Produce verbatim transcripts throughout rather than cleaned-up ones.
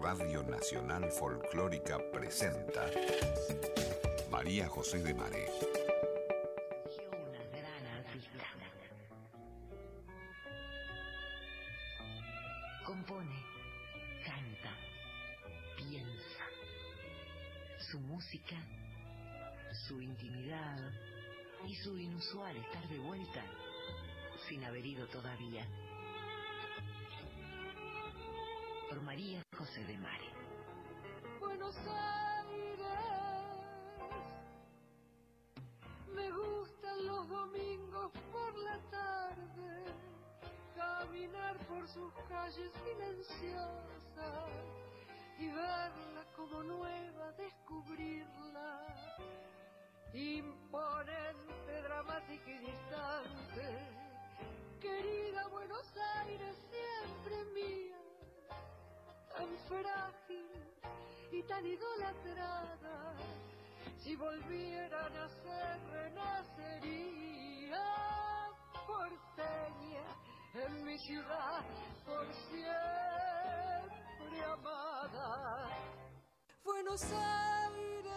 Radio Nacional Folclórica presenta María José de Maré. Una gran artista. Compone, canta, piensa. Su música, su intimidad y su inusual estar de vuelta sin haber ido todavía. Por María José de Maré. Buenos Aires, me gustan los domingos por la tarde, caminar por sus calles silenciosas y verla como nueva, descubrirla, imponente, dramática y distante. Querida Buenos Aires, siempre mía, tan frágil y tan idolatrada, si volviera a nacer renacería porteña en mi ciudad, por siempre amada. Buenos Aires,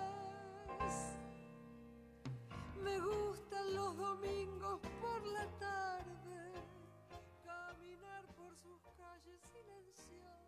me gustan los domingos por la tarde, caminar por sus calles silenciosas.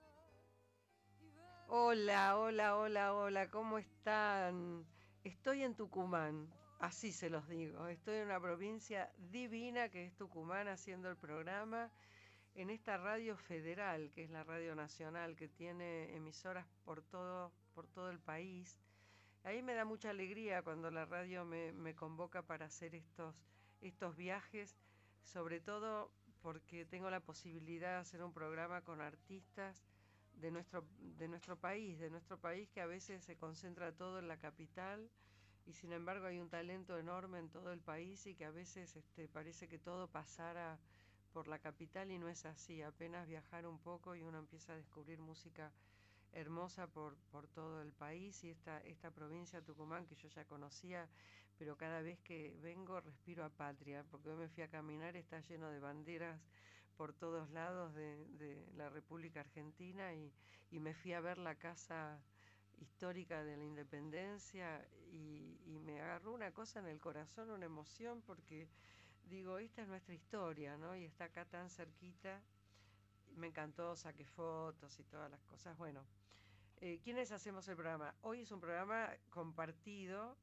Hola, hola, hola, hola, ¿cómo están? Estoy en Tucumán, así se los digo. Estoy en una provincia divina que es Tucumán, haciendo el programa en esta radio federal, que es la Radio Nacional, que tiene emisoras por todo, por todo el país. Ahí me da mucha alegría cuando la radio me, me convoca para hacer estos, estos viajes, sobre todo porque tengo la posibilidad de hacer un programa con artistas de nuestro, de nuestro país, de nuestro país que a veces se concentra todo en la capital y sin embargo hay un talento enorme en todo el país y que a veces este, parece que todo pasara por la capital y no es así. Apenas viajar un poco y uno empieza a descubrir música hermosa por, por todo el país, y esta, esta provincia Tucumán que yo ya conocía, pero cada vez que vengo respiro a patria, porque hoy me fui a caminar, está lleno de banderas por todos lados de, de la República Argentina, y, y me fui a ver la casa histórica de la Independencia y, y me agarró una cosa en el corazón, una emoción, porque digo, esta es nuestra historia, ¿no? Y está acá tan cerquita. Me encantó, saqué fotos y todas las cosas. Bueno, eh, ¿quiénes hacemos el programa? Hoy es un programa compartido,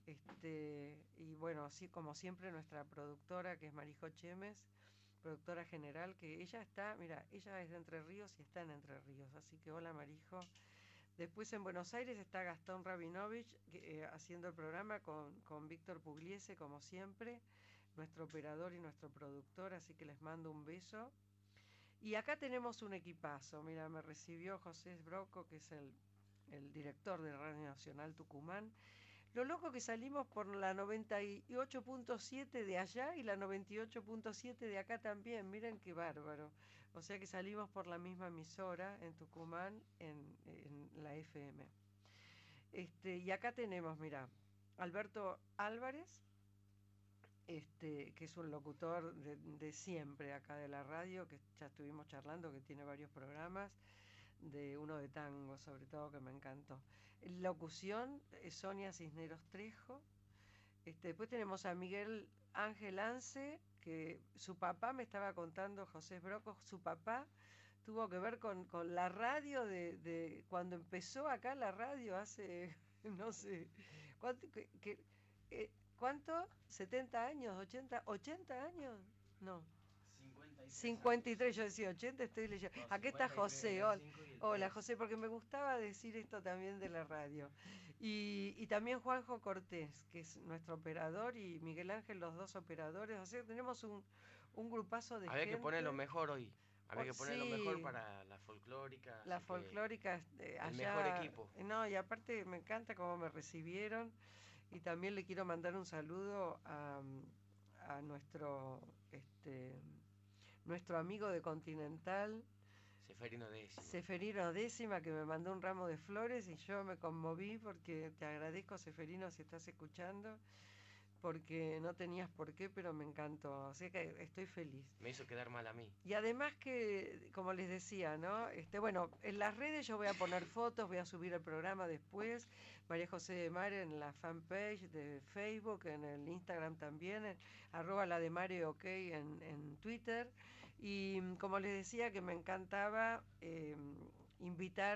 este, y bueno, así como siempre nuestra productora, que es Marijo Chemes, productora general, que ella está, mira, ella es de Entre Ríos y está en Entre Ríos, así que hola Marijo. Después en Buenos Aires está Gastón Rabinovich eh, haciendo el programa con, con Víctor Pugliese, como siempre, nuestro operador y nuestro productor, así que les mando un beso. Y acá tenemos un equipazo. Mira, me recibió José Broco, que es el, el director de Radio Nacional Tucumán. Lo loco que salimos por la noventa y ocho punto siete de allá y la noventa y ocho punto siete de acá también. Miren qué bárbaro. O sea que salimos por la misma emisora en Tucumán, en, en la F M. Este, y acá tenemos, mira, Alberto Álvarez, Este, que es un locutor de, de siempre acá de la radio, que ya estuvimos charlando, que tiene varios programas, de uno de tango sobre todo, que me encantó. Locución, Sonia Cisneros Trejo. Este, después tenemos a Miguel Ángel Ance, que su papá, me estaba contando José Broco, su papá tuvo que ver con, con la radio de, de cuando empezó acá la radio hace, no sé, cuánto, que, que, eh, ¿cuánto? ¿setenta años? ¿ochenta? ¿ochenta años? No. cincuenta y tres. cincuenta y tres, yo decía ochenta, estoy leyendo. No, aquí está José. Hola, hola José, porque me gustaba decir esto también de la radio. Y, y también Juanjo Cortés, que es nuestro operador, y Miguel Ángel, los dos operadores. O sea, tenemos un, un grupazo de Había gente. que poner lo mejor hoy. Había Oh, que poner sí, lo mejor para la folclórica. La así folclórica eh, el allá. mejor equipo. No, y aparte me encanta cómo me recibieron. Y también le quiero mandar un saludo a, a nuestro este nuestro amigo de Continental, Seferino Décima. Seferino Décima, que me mandó un ramo de flores y yo me conmoví porque te agradezco, Seferino, si estás escuchando. porque no tenías por qué, pero me encantó. Así que estoy feliz. Me hizo quedar mal a mí. Y además que, como les decía, ¿no? Este, bueno, en las redes yo voy a poner fotos, voy a subir el programa después. María José de Mare en la fanpage de Facebook, en el Instagram también, en, arroba la de Mare OK en, en Twitter. Y como les decía, que me encantaba eh, invitar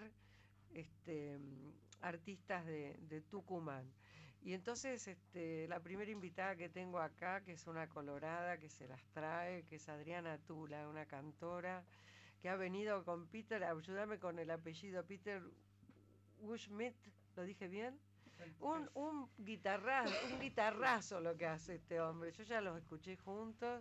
este, artistas de, de Tucumán. Y entonces este, la primera invitada que tengo acá, que es una colorada que se las trae, que es Adriana Tula, una cantora que ha venido con Peter, ayúdame con el apellido, Peter Wuschmidt, ¿lo dije bien? Un, un, guitarrazo, un guitarrazo lo que hace este hombre, yo ya los escuché juntos.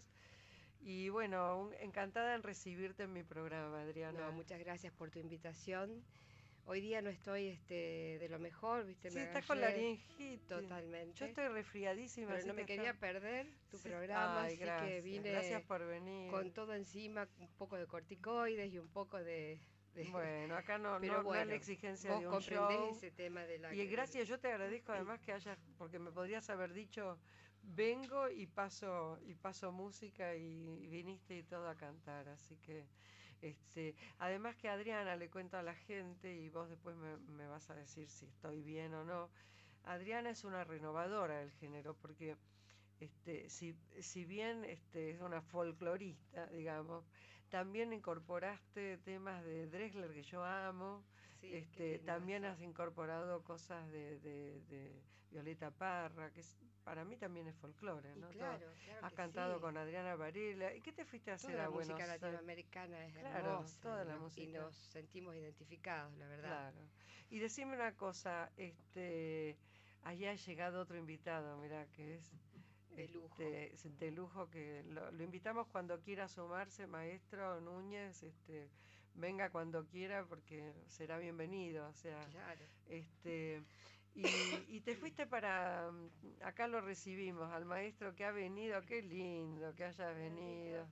Y bueno, un, encantada en recibirte en mi programa, Adriana. No, muchas gracias por tu invitación. Hoy día no estoy este, de lo mejor, ¿viste? Sí, me estás con laringitis. Totalmente. Yo estoy resfriadísima. Pero no me quería está... perder tu sí. programa, Ay, así gracias. que vine gracias por venir. con todo encima, un poco de corticoides y un poco de... de... Bueno, acá no, Pero no, bueno, no es la exigencia vos de un comprendés show. ese tema de la... Y gracias, yo te agradezco además que hayas, porque me podrías haber dicho, vengo y paso, y paso música y, y viniste y todo a cantar, así que... Este, además que Adriana, le cuento a la gente y vos después me, me vas a decir si estoy bien o no. Adriana es una renovadora del género porque este, si, si bien este, es una folclorista, digamos, también incorporaste temas de Drexler que yo amo. Sí, este, también has incorporado cosas de, de, de Violeta Parra, que es, para mí también es folclore, ¿no? Claro, Todo. claro Has que cantado sí. con Adriana Varela. ¿Y qué te fuiste a hacer toda a la Buenos música Aires? latinoamericana es Claro, hermosa, toda y la nos- música. y nos sentimos identificados, la verdad. Claro. Y decime una cosa, este, allá ha llegado otro invitado, mira, que es De lujo. este, es de lujo, que lo, lo invitamos cuando quiera sumarse, maestro Núñez, este, venga cuando quiera porque será bienvenido, o sea, Claro. este, y, y te fuiste para, acá lo recibimos, al maestro que ha venido, qué lindo que hayas venido.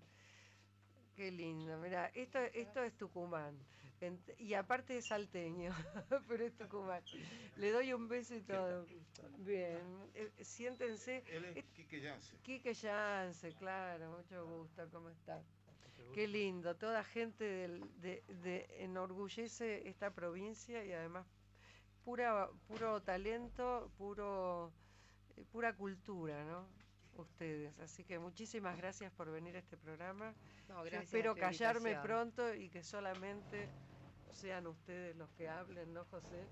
Qué lindo, mira, esto, esto es Tucumán, Ent- y aparte es salteño, pero es Tucumán. Le doy un beso y todo. Bien, eh, siéntense. Él es Eh, Quique Yance. Quique Yance, claro, mucho gusto, ¿cómo está? Qué lindo, toda gente del- de, de enorgullece esta provincia y además pura, puro talento, puro, eh, pura cultura, ¿no? Ustedes, así que muchísimas gracias por venir a este programa. No, Yo gracias espero a tu callarme invitación. pronto y que solamente sean ustedes los que hablen, ¿no, José?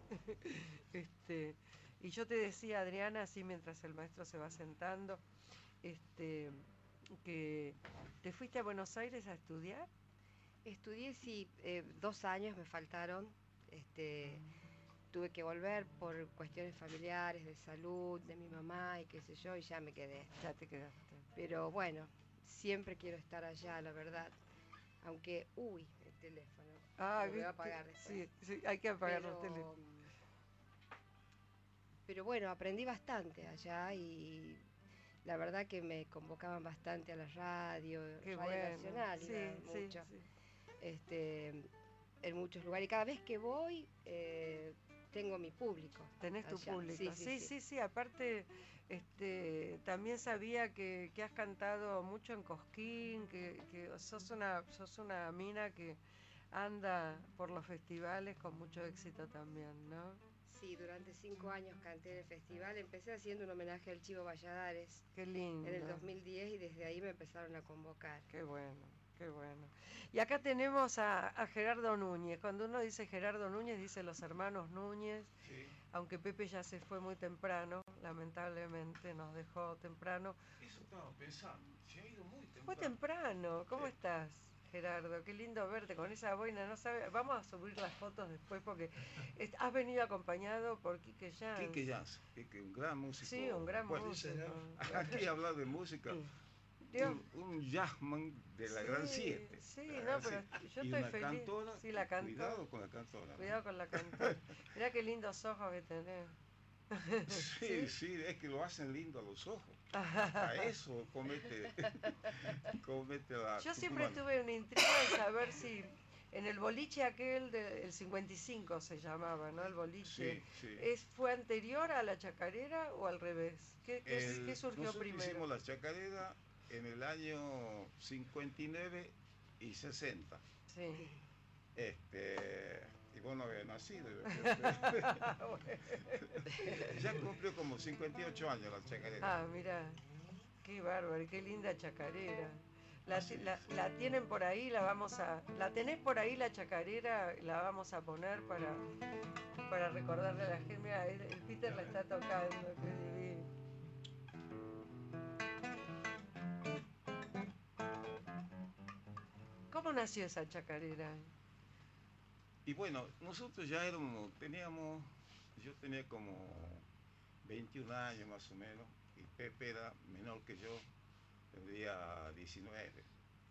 este, y yo te decía, Adriana, así mientras el maestro se va sentando, este, que te fuiste a Buenos Aires a estudiar. Estudié, sí, eh, dos años me faltaron. Este, tuve que volver por cuestiones familiares, de salud, de mi mamá y qué sé yo, y ya me quedé. Ya te quedaste. Pero bueno, siempre quiero estar allá, la verdad. Aunque, uy, el teléfono. Ah, Lo voy a ¿viste? apagar después. Sí, sí, hay que apagar pero, los teléfonos. pero bueno, aprendí bastante allá y la verdad que me convocaban bastante a la radio, Qué Radio bueno. Nacional, Sí, iba sí, mucho, sí. este, en muchos lugares. Y cada vez que voy, eh, tengo mi público. Tenés tu allá. público. Sí, Sí, sí, sí, sí. sí, aparte, este, también sabía que, que has cantado mucho en Cosquín, que, que sos una, sos una mina que anda por los festivales con mucho éxito también, ¿no? Sí, durante cinco años canté en el festival. Empecé haciendo un homenaje al Chivo Valladares Qué lindo. en el dos mil diez y desde ahí me empezaron a convocar. Qué bueno, qué bueno. Y acá tenemos a, a Gerardo Núñez. Cuando uno dice Gerardo Núñez, dice los hermanos Núñez, Sí. aunque Pepe ya se fue muy temprano, lamentablemente nos dejó temprano. Eso estaba pensando. Se ha ido muy temprano. Fue temprano, ¿cómo Sí. estás, Gerardo? Qué lindo verte con esa boina, no sabe, vamos a subir las fotos después porque est- has venido acompañado por Quique Yance. Quique Yance, Quique, un gran músico. Sí, un gran Bueno, músico. Aquí hablar de música, Dios. un, un jazzman de la Gran Sí, Siete. sí, Ah, no, pero sí. yo Y estoy una feliz. cantora, Sí, la cantó. Cuidado con la cantora. Cuidado con la cantora. Mirá qué lindos ojos que tenés. Sí, sí, es que lo hacen lindo a los ojos. A eso comete, comete la Yo siempre tucumana. tuve una intriga de saber si, En el boliche aquel del cincuenta y cinco se llamaba, ¿no? El boliche. Sí, sí. ¿Es, ¿Fue anterior a la chacarera o al revés? ¿Qué, qué, El- qué surgió nosotros primero? hicimos la chacarera en el año cincuenta y nueve y sesenta. Sí. Este, y vos no habías nacido. Ya cumplió como cincuenta y ocho años la chacarera. Ah, mira, qué bárbaro, qué linda chacarera. La, Así la, es. la tienen por ahí, la vamos a... ¿La tenés por ahí la chacarera? La vamos a poner para, para recordarle a la gente. Mira, el, el Peter la está tocando, qué divino. ¿Cómo nació esa chacarera? Y bueno, nosotros ya éramos, teníamos, yo tenía como veintiún años más o menos, y Pepe era menor que yo, tendría diecinueve.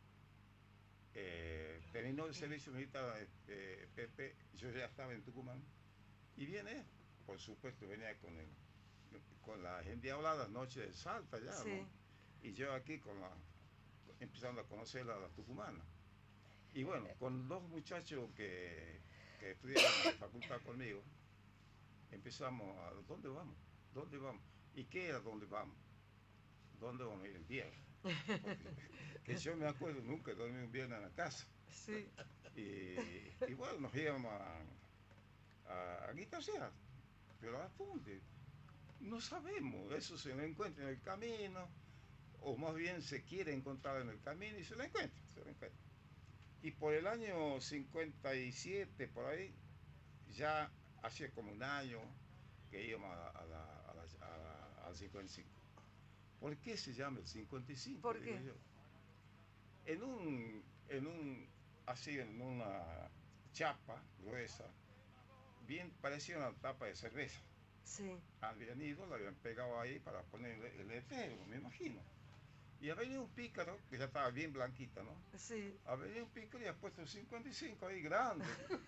Eh, terminó el servicio militar este, Pepe, yo ya estaba en Tucumán, y viene, por supuesto, venía con, el, con la gente hablada Noche de Salta ya, Sí. ¿no? Y yo aquí con la, empezando a conocer a la tucumana. Y bueno, con dos muchachos que, que estudiaban en la facultad conmigo, empezamos a, ¿dónde vamos? ¿Dónde vamos? ¿Y qué era dónde vamos? ¿Dónde vamos a ir el viernes? Que yo me acuerdo, nunca dormí un viernes en la casa. Sí. Y, y bueno, nos íbamos a, a, a guitarrear, pero ¿a dónde? No sabemos, eso se lo encuentra en el camino, o más bien se quiere encontrar en el camino y se lo encuentra, se lo encuentra. Y por el año cincuenta y siete, por ahí, ya hacía como un año que íbamos a, a la, a la, a la, al cincuenta y cinco. ¿Por qué se llama el cincuenta y cinco? ¿Por digo qué? yo? En un, en un, así, en una chapa gruesa, bien parecía una tapa de cerveza. Sí. Habían ido, la habían pegado ahí para poner el, el letrero, me imagino. Y ha venido un pícaro, que ya estaba bien blanquita, ¿no? Sí. Ha venido un pícaro y ha puesto cincuenta y cinco ahí grande.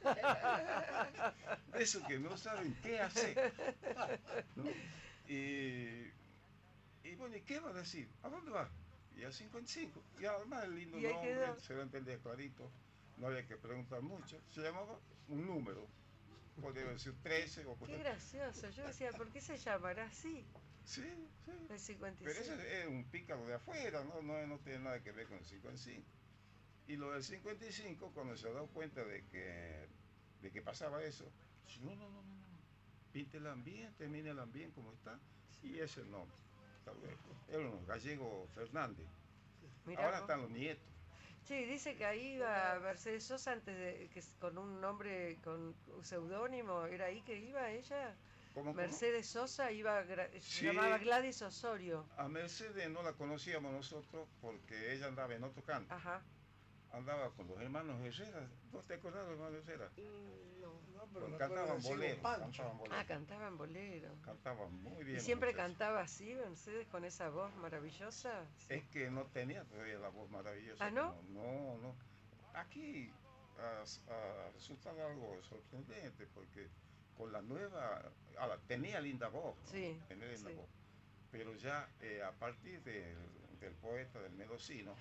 Eso que no saben qué hacer, ¿no? Y, y bueno, ¿y qué va a decir? ¿A dónde va? Y al cincuenta y cinco. Y además el lindo Y ahí nombre, quedó. se lo entendía clarito, no había que preguntar mucho. Se llamaba un número. Podría decir trece o... Qué gracioso. Yo decía, ¿por qué se llamará así? Sí, sí. El cincuenta y Pero cinco. ese es un pícaro de afuera, ¿no? No, no tiene nada que ver con el cincuenta y cinco. Y lo del cincuenta y cinco, cuando se ha dado cuenta de que, de que pasaba eso, dice, no, no, no, no, no. Píntela bien, termínela bien como está, y ese es el nombre. Está bueno. Eran los gallegos Fernández. Mirá Ahora vos. están los nietos. Sí, dice que ahí iba Mercedes Sosa antes de que s- con un nombre, con un seudónimo, ¿era ahí que iba ella? ¿Cómo, cómo? Mercedes Sosa iba, gra- se Sí. llamaba Gladys Osorio. A Mercedes no la conocíamos nosotros porque ella andaba en otro canto. Ajá. Andaba con los hermanos Herrera. ¿Vos te acordás de los hermanos Herrera? Mm, no. No, pero Pues me acuerdo cantaban de Sigo boleros, Pancho. cantaban boleros. Ah, cantaba en bolero. Cantaban muy bien. ¿Y los siempre muchachos. cantaba así, Mercedes, con esa voz maravillosa? Sí. Es que no tenía todavía la voz maravillosa. ¿Ah, no? como- No, no. Aquí ah, ah, resulta algo sorprendente porque con la nueva, ah, la- tenía linda voz, ¿no? Sí, Tenía linda sí. voz. Pero ya eh, a partir del, del poeta, del mendocino,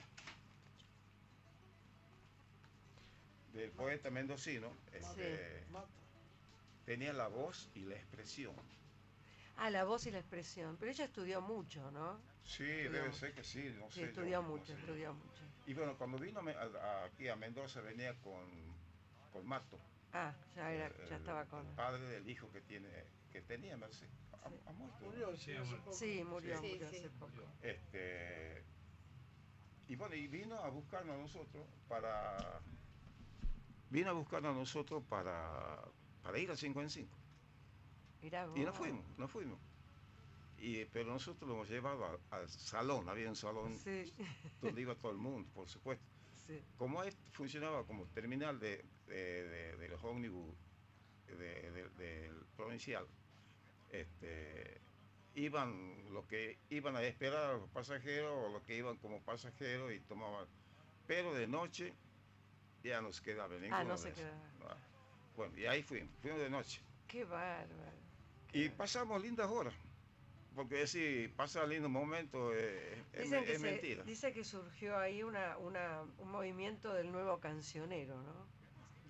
del poeta mendocino, este, Mata. tenía la voz y la expresión. Ah, la voz y la expresión. Pero ella estudió mucho, ¿no? Sí, Estudió- debe ser que sí, no Sí, sé. yo, estudió no mucho, sé. estudió mucho. Y bueno, cuando vino a Me- a- a- aquí a Mendoza venía con, con Mato, Ah, ya, era, el- ya estaba con... el padre del hijo que tiene, que tenía Mercedes. Ha, Sí. ha muerto, ¿no? Murió, sí, hace poco. Sí, murió, Sí, murió sí. hace poco. Este, y bueno, y vino a buscarnos a nosotros para. Vino a buscarnos a nosotros para, para ir al cincuenta y cinco. Mirá vos. Y nos fuimos, nos fuimos. Y, pero nosotros lo hemos llevado al, al salón, había un salón Sí, donde iba todo el mundo, por supuesto. sí. Como esto funcionaba como terminal de, de, de- de los ómnibus de- de- del provincial, este, iban los que iban a esperar a los pasajeros o los que iban como pasajeros y tomaban, pero de noche ya no se quedaba ninguno Ah, no de se esos. quedaba. Ah, Bueno, y ahí fuimos, fuimos de noche. Qué bárbaro. Y pasamos lindas horas, porque decir, pasar lindos momentos eh, es, Dicen es que, se- mentira. dice que surgió ahí una, una, un movimiento del nuevo cancionero, ¿no?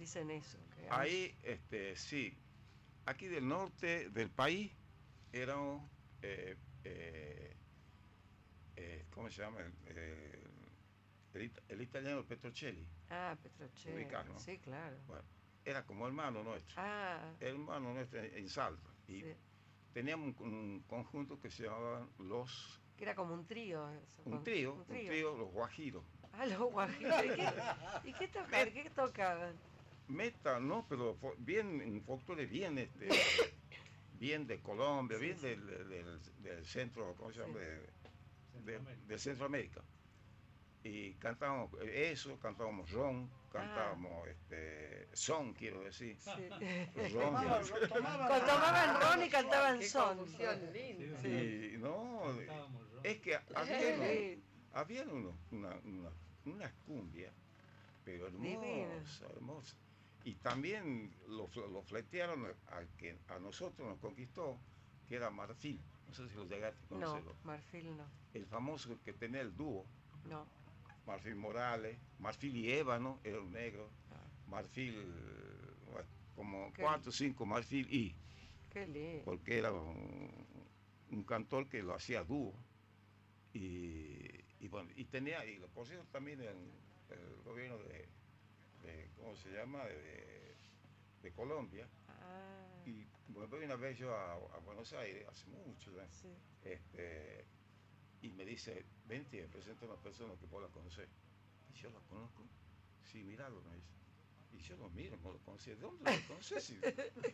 dicen eso. que hay- Ahí, este, sí, aquí del norte del país éramos, eh, eh, eh, ¿cómo se llama? El, eh, el it- el italiano Petrocelli. Ah, Petrocelli. ubicás, ¿no? Sí, claro. Bueno, era como hermano nuestro, Ah, hermano nuestro en en Salta. Y sí. teníamos un, un conjunto que se llamaban los, Que era como un trío. eso, un con- trío, un trío, los guajiros. Ah, los guajiros. ¿Y qué, y qué tocaban? ¿Qué tocaban? Metal, ¿no? Pero fo- bien, un folclore bien, este, bien de Colombia, Sí, bien sí. del, del- del centro, ¿cómo se llama? Sí. De, de, de Centroamérica. Y cantábamos eso, cantábamos ron, cantábamos este, son, quiero decir. Sí. Ron. Con- Tomaban ron y cantaban Qué son. confusión linda. Y no, es que había, Sí. había unos- una, una, unas cumbias, pero Divinas. hermosas, hermosas. Y también lo, fl- lo fletearon al que a nosotros nos conquistó, que era Marfil. No sé si lo llegaste a No, conocerlo. Marfil no. El famoso que tenía el dúo, No. Marfil Morales, Marfil y Ébano, era un negro, Ah, Marfil, bueno, como Qué cuatro o cinco Marfil y, qué lindo. porque era un, un cantor que lo hacía dúo. Y, y bueno, y tenía, y lo pusieron también en el gobierno de, de, ¿cómo se llama? De, de Colombia. Ah, Y me voy una vez yo a, a Buenos Aires, hace mucho, ¿no? sí. este, y me dice, vente, me presenta a una persona que vos la conocés. Y yo la conozco. Sí, miralo, me dice. Y yo lo miro, no lo conocía. ¿De dónde lo conocés? Y-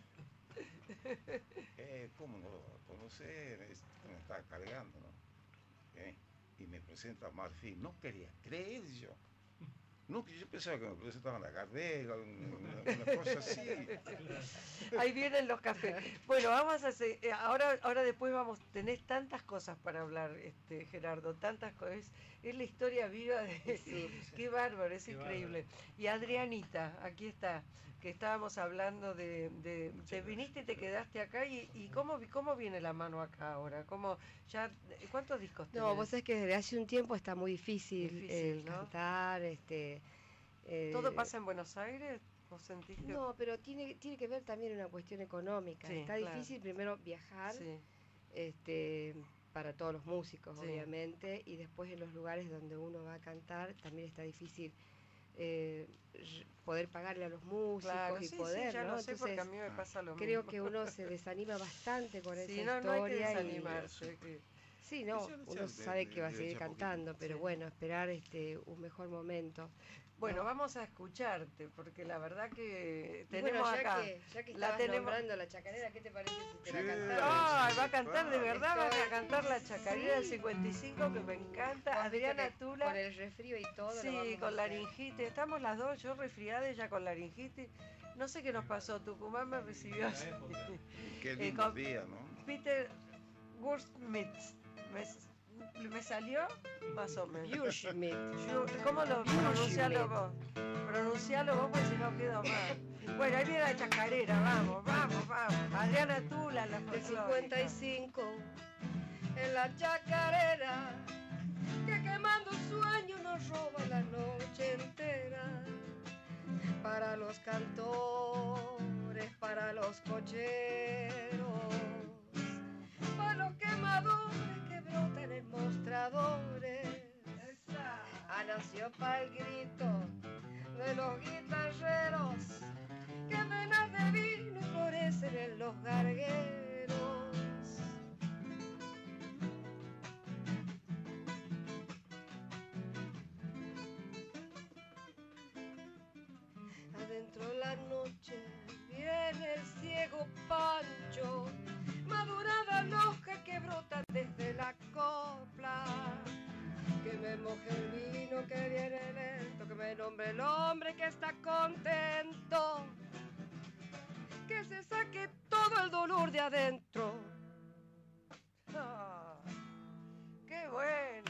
eh, ¿Cómo no lo conocés? Me dice, me estaba cargando, ¿no? Eh, y me presenta a Marfil. No quería creer yo. No, que yo pensaba que me presentaban a Gardel, una, una cosa así. Ahí vienen los cafés. Bueno, vamos a hacer, eh, ahora, ahora después vamos, tenés tantas cosas para hablar, este, Gerardo, tantas cosas. Es, es la historia viva de. Qué bárbaro, es Qué increíble. Y Adrianita, aquí está, que estábamos hablando de, de te viniste y te quedaste acá y, y cómo vi- cómo viene la mano acá ahora, cómo ya ¿cuántos discos tenés? No, vos sabés que desde hace un tiempo está muy difícil, Difícil, el ¿no? cantar, este... eh, ¿Todo pasa en Buenos Aires? ¿Vos sentís que? No, pero tiene, tiene que ver también una cuestión económica. Sí, Está claro. difícil primero viajar, Sí, este, para todos los músicos, Sí. obviamente, y después en los lugares donde uno va a cantar también está difícil eh, r- poder pagarle a los músicos claro, y sí, poder, sí, ya ¿no? lo sé porque a Entonces, mí me pasa lo creo mismo. que uno se desanima bastante con Sí, esa no, no hay que historia y desanimarse. que- sí, no, Sí, sí, uno sí, sabe de- que va a de- seguir de a poquito. cantando, pero Sí. bueno, esperar este un mejor momento. Bueno, ¿no? vamos a escucharte, porque la verdad que Y bueno, tenemos ya acá. que, ya que la estabas tenemos- nombrando la chacarera, ¿qué te parece si te Sí. la cantamos? Ay, va a cantar de verdad, va a Estoy- cantar la chacarera del cincuenta y cinco que me encanta. Vos viste Adriana que Tula. Con el resfrío y todo. lo Sí, vamos a con hacer. laringitis. Estamos las dos, yo resfriada, ella con laringitis. No sé qué nos pasó, Tucumán me recibió así. Y qué Eh, lindo con- día, ¿no? Peter Wurstmitz. ¿Me, me salió? Más o menos. Bierschmidt. Yo- ¿Cómo lo pronuncialo vos? Pronuncialo vos porque si no quedo mal. Bueno, ahí viene la chacarera, vamos, vamos, vamos. Adriana Tula, la Del folclórica. cincuenta y cinco, en la chacarera, que quemando sueños nos roba la noche entera. Para los cantores, para los cocheros, para los quemadores que brotan en mostradores. Ah, nació para el grito de los guitarreros, que venas de vino florecen en los gargueros. Adentro la noche viene el ciego Pancho, madurada loja que brota desde la copla. Que me moje el vino que viene lento, que me nombre el hombre que está contento, que se saque todo el dolor de adentro. Ah, ¡qué bueno!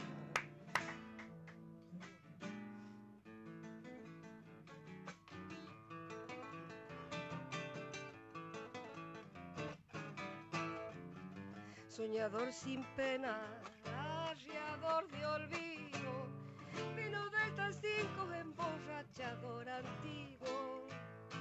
Soñador sin pena, arriador de olvido, vino del cinco emborrachador antiguo,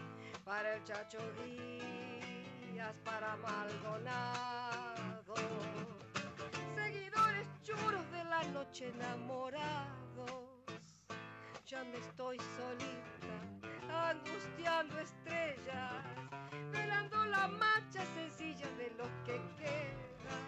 para el Chacho Díaz, para Maldonado, seguidores churos de la noche enamorados. Ya me estoy solita, angustiando estrellas, velando las manchas sencillas de los que quedan.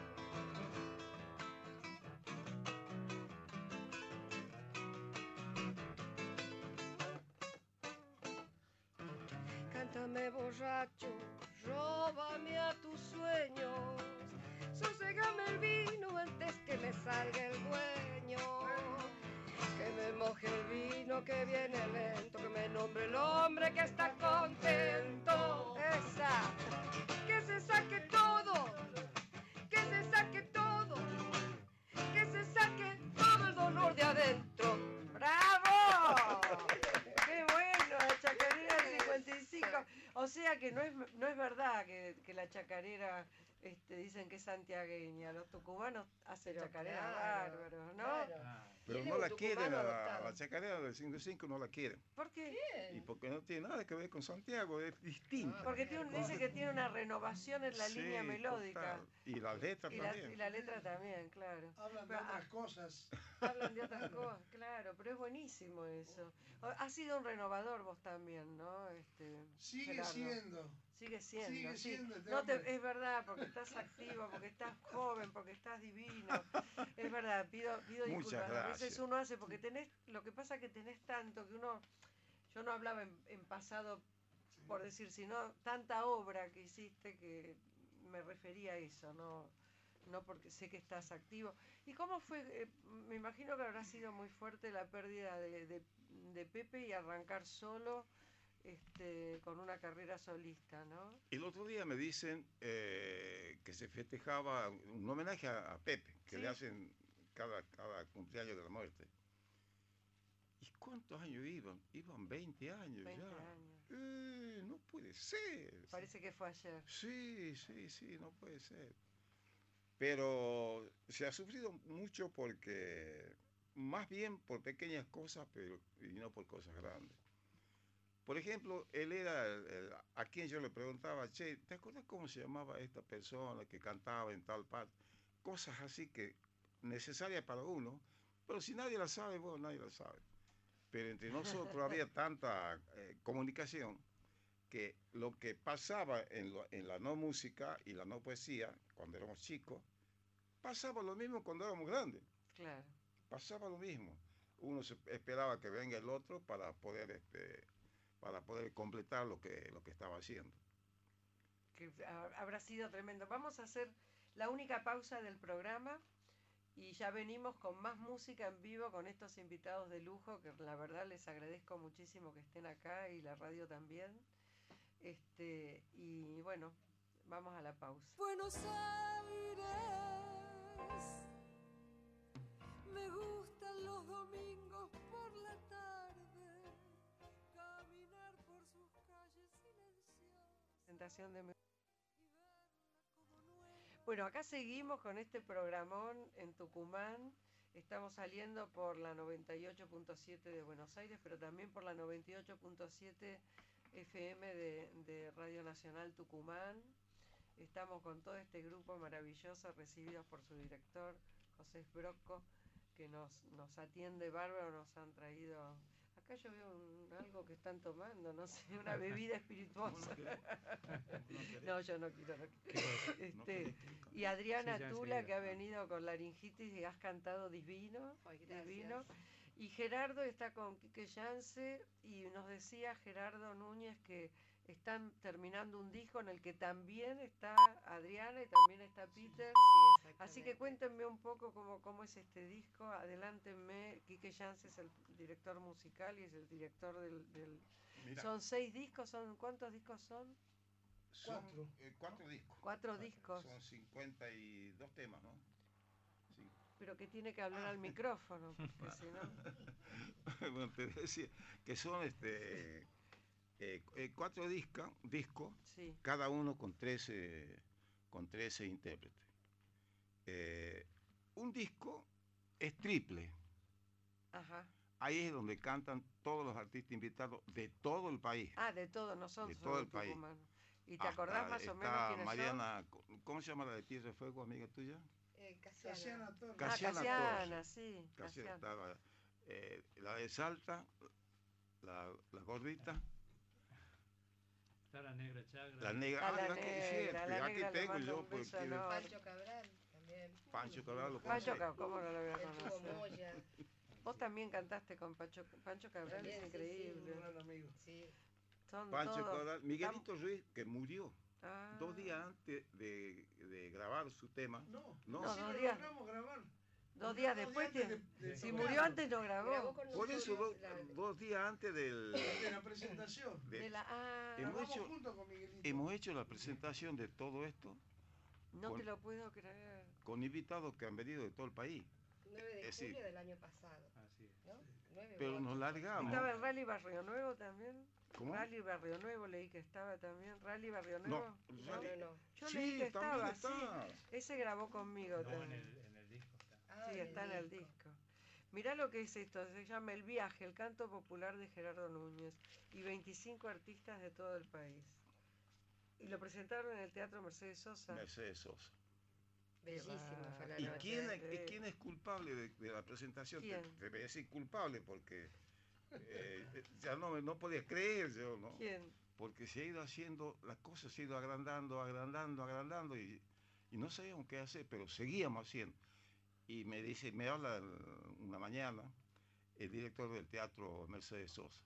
Cántame borracho, róbame a tus sueños, soségame el vino antes que me salga el dueño. Que me moje el vino que viene lento, que me nombre el hombre que está contento. Esa, que se saque todo, que se saque todo, que se saque todo el dolor de adentro. ¡Bravo! ¡Qué bueno! La chacarera del cincuenta y cinco. O sea que no es, no es verdad que, que la chacarera este, dicen que es santiagueña. Los tucumanos hacen Pero chacareras claro, bárbaros, ¿no? claro. Pero Tiene no un la quieren, tucumano a la, adoptado. la chacarera del cincuenta y cinco no la quieren. ¿Por qué? Y porque no tiene nada que ver con Santiago, es distinta. Porque tiene un- dice que tiene una renovación en la Sí, línea melódica. total. Y la letra Y la, también. y la letra también, claro. Hablan de Pero, otras ah, cosas. hablan de otras cosas, claro, pero es buenísimo eso. Ha sido un renovador vos también, ¿no? Este, Sigue Gerardo. siendo. Sigue siendo, Sigue sí. siendo este No te- hombre. es verdad, porque estás activo, porque estás joven, porque estás divino. Es verdad, pido, pido Muchas disculpas. A veces gracias. uno hace, porque tenés, lo que pasa es que tenés tanto que uno, yo no hablaba en, en pasado, por decir, sino tanta obra que hiciste que me refería a eso, no, no porque sé que estás activo. ¿Y cómo fue? Eh, me imagino que habrá sido muy fuerte la pérdida de, de, de Pepe y arrancar solo. Este, con una carrera solista, ¿no? El otro día me dicen eh, que se festejaba un homenaje a, a Pepe, que Sí. le hacen cada, cada cumpleaños de la muerte. ¿Y cuántos años iban? Iban veinte años veinte ya. años. Eh, no puede ser. Parece que fue ayer. Sí, sí, sí, no puede ser. Pero se ha sufrido mucho porque, más bien por pequeñas cosas, pero y no por cosas grandes. Por ejemplo, él era el- el- a quien yo le preguntaba, che, ¿te acuerdas cómo se llamaba esta persona que cantaba en tal parte? Cosas así que necesarias para uno, pero si nadie la sabe, bueno, nadie la sabe. Pero entre nosotros había tanta eh, comunicación que lo que pasaba en, lo- en la no música y la no poesía, cuando éramos chicos, pasaba lo mismo cuando éramos grandes. Claro. Pasaba lo mismo. Uno se esperaba que venga el otro para poder, este, para poder completar lo que, lo que estaba haciendo. Que ha- habrá sido tremendo. Vamos a hacer la única pausa del programa y ya venimos con más música en vivo con estos invitados de lujo que la verdad les agradezco muchísimo que estén acá y la radio también. Este, y bueno, vamos a la pausa. Buenos Aires, me gustan los domingos por la tarde, caminar por sus calles silenciosas Presentación de mi- y verla como nueva. Bueno, acá seguimos con este programón en Tucumán. Estamos saliendo por la noventa y ocho punto siete de Buenos Aires, pero también por la noventa y ocho punto siete F M de, de Radio Nacional Tucumán. Estamos con todo este grupo maravilloso, recibidos por su director, José Esbroco, que nos, nos atiende bárbaro, nos han traído... Acá yo veo un- algo que están tomando, no sé, una bebida espirituosa. No, yo no quiero. No quiero. Este, y Adriana Sí, ya Tula, enseguida. que ha venido con laringitis y has cantado divino, Ay, gracias. divino. Y Gerardo está con Quique Yance y nos decía Gerardo Núñez que están terminando un disco en el que también está Adriana y también está Peter. Sí, Así que exactamente. cuéntenme un poco cómo, cómo es este disco, adelántenme. Quique Yance es el director musical y es el director del... del- Mira, Son seis discos, son ¿cuántos discos son? son cuatro. eh, cuatro discos. Cuatro discos. Son cincuenta y dos temas, ¿no? Sí. Pero que tiene que hablar al micrófono, porque si no... Bueno, te decía que son este, eh, eh, cuatro discos, discos, Sí, cada uno con trece, con trece intérpretes. Eh, un disco es triple. ajá, ahí es donde cantan todos los artistas invitados de todo el país. Ah, de todo, no son De solo todo el país. tucumanos. ¿Y te Hasta acordás más o menos está quiénes Mariana, ¿cómo se llama la de Tierra de Fuego, amiga tuya? Eh, Casiana Casiana. Torres. son? Ah, Casiana Casiana, Torres. sí. Casiana, Casiana. estaba, eh, la de Salta, la, la gordita, Está la negra chagra. la negra, A ah, la la que negra, siempre, a la aquí negra le tengo mando yo, un beso porque enorme. Pancho Cabral también. Pancho Cabral lo Pancho conoce. Cabral, ¿cómo no lo voy a El Tubo conocer? Moya. Vos también cantaste con Pancho, Pancho Cabral, También, es sí, sí, increíble. Un gran amigo. Sí. Son Pancho todos- Cabral, Miguelito Ruiz, que murió Ah. dos días antes de, de grabar su tema. No, No, No, sí dos lo días. logramos grabar. Dos días Dos después, días tiene- antes de- de si tocar. murió antes no Grabó grabó. con por eso nosotros dos, la- dos días antes del... De la presentación. de- De la, ah, Hemos Grabamos hecho- junto con Miguelito. hemos hecho la presentación de todo esto no con- te lo puedo creer. con invitados que han venido de todo el país. nueve de Es decir, julio del año pasado, Así es. ¿no? nueve Pero u nos ocho. largamos. ¿Estaba el Rally Barrio Nuevo también? ¿Cómo? Rally Barrio Nuevo leí que estaba también. ¿Rally Barrio No, Nuevo? No, no, no. Yo leí sí, que también estaba, está. sí. Ese grabó conmigo No, en también. el, en el disco está. Ah, Sí, está en el disco. Mirá lo que es esto, se llama El Viaje, el canto popular de Gerardo Núñez y veinticinco artistas de todo el país. Y lo presentaron en el Teatro Mercedes Sosa. Mercedes Sosa. Bellísima fue la ¿Y noche. quién, ¿eh? es- y quién es culpable de, de la presentación? Te, ¿Quién? te voy a decir culpable porque eh, ya no, me- no podía creer yo, ¿no? ¿Quién? Porque se ha ido haciendo, las cosas se ha ido agrandando, agrandando, agrandando y, y no sabíamos qué hacer, pero seguíamos haciendo. Y me dice, me habla una mañana el director del Teatro Mercedes Sosa.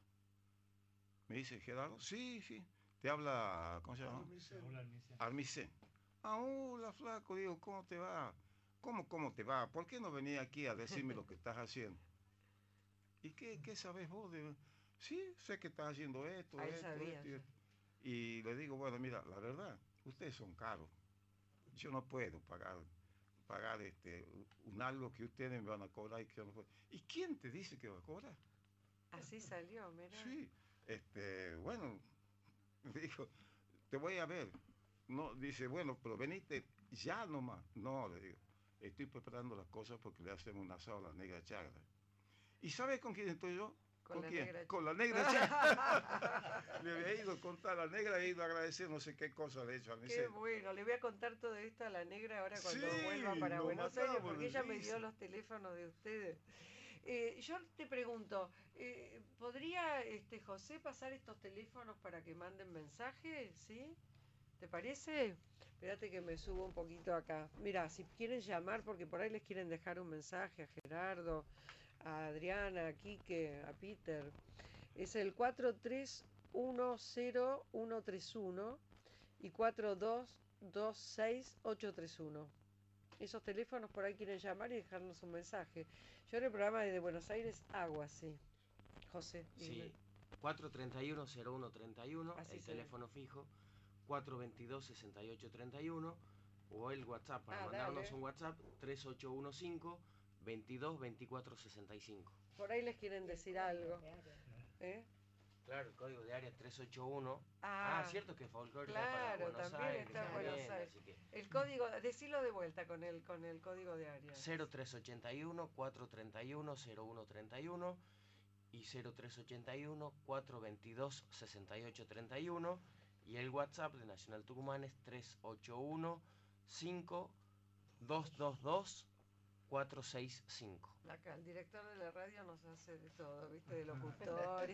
Me dice, Gerardo, sí, sí, te habla, ¿cómo se llama? Raúl Almicén. Armicén. Ah, hola, flaco, digo, ¿cómo te va? ¿Cómo, cómo te va? ¿Por qué no venís aquí a decirme lo que estás haciendo? ¿Y qué, qué sabes vos de...? Sí, sé que estás haciendo esto, Ahí esto, sabía esto, y yo. esto. Y le digo, bueno, mira, la verdad, ustedes son caros. Yo no puedo pagar pagar este un algo que ustedes me van a cobrar y que yo no puedo. ¿Y quién te dice que va a cobrar? Así salió, mirá. Sí, este, bueno, me dijo, te voy a ver. No, dice, bueno, pero venite ya nomás. No, le digo, estoy preparando las cosas porque le hacemos un asado a la negra chagra. ¿Y sabes con quién estoy yo? Con ¿Con, la quién? negra Con la negra chagra. Le había ido a contar a la negra, he ido a agradecer no sé qué cosa le he hecho a mi Qué bueno, le voy a contar todo esto a la negra ahora cuando Sí, vuelva para nos Buenos Aires, matamos porque de ella me risa. dio los teléfonos de ustedes. Eh, yo te pregunto, eh, ¿podría este José pasar estos teléfonos para que manden mensajes? ¿Sí? ¿Te parece? Espérate que me subo un poquito acá. Mira, si quieren llamar, porque por ahí les quieren dejar un mensaje a Gerardo, a Adriana, a Quique, a Peter. Es el cuatro tres uno cero uno tres uno y cuatro dos dos seis ocho tres uno. Esos teléfonos por ahí quieren llamar y dejarnos un mensaje. Yo en el programa desde Buenos Aires hago así. José, dime. Sí, cuatro tres uno cero uno tres uno, Así el se ve. teléfono fijo, cuatro veintidós sesenta y ocho treinta y uno, o el WhatsApp para Ah, mandarnos dale. un WhatsApp tres ocho uno cinco veintidós veinticuatro sesenta y cinco. Por ahí les quieren decir algo. ¿Eh? Claro, el código de área tres ocho uno. Ah, Ah, cierto que folclórica claro, para Buenos también Aires. está en Buenos también, Aires. así que el código, decilo de vuelta con el con el código de área. cero tres ochenta y uno cuatro treinta y uno cero uno treinta y uno y cero tres ochenta y uno cuatro veintidós sesenta y ocho treinta y uno, y el WhatsApp de Nacional Tucumán es tres ocho uno cinco dos dos dos cuatro seis cinco. Acá el director de la radio nos hace de todo, ¿viste? De locutor.